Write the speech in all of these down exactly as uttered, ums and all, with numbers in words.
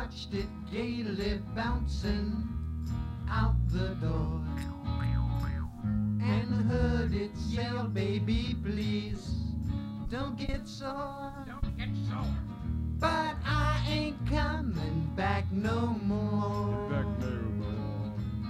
watched it gaily bouncing out the door, and heard it yell, baby, please don't get sore. Don't get sore. But I ain't coming back no more. Back no more.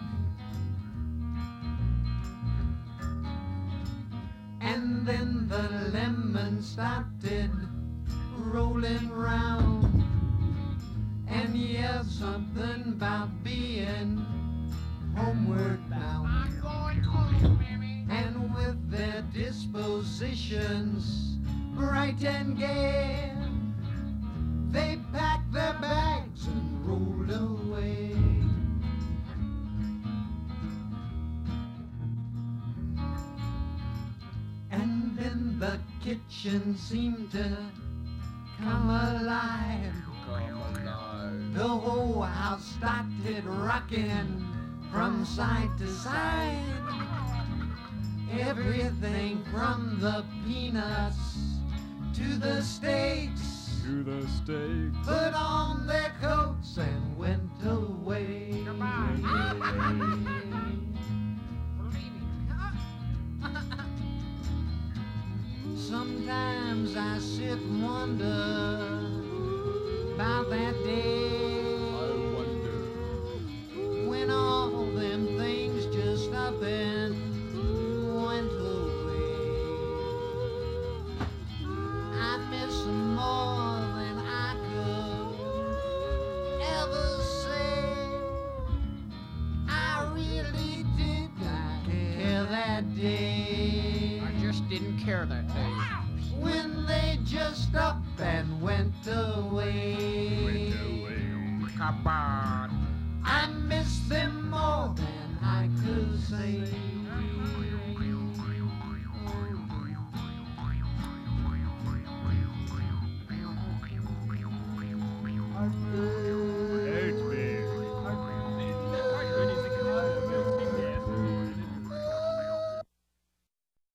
And then the lemon started rolling round, and yelled something about being homeward bound. I'm going home, Mammy. And with their dispositions bright and gay, they packed their bags and rolled away. And then the kitchen seemed to come alive. Come alive. The whole house started rocking from side to side. Everything from the peanuts to the steaks To the stake. put on their coats and went away. Goodbye. Sometimes I sit and wonder about that day I wonder. when all them things just up and went away. I miss them more than I could ever say. I really did not care that day I just didn't care that day. when they just up and went away. Went away. Come on. I miss them more than I could say.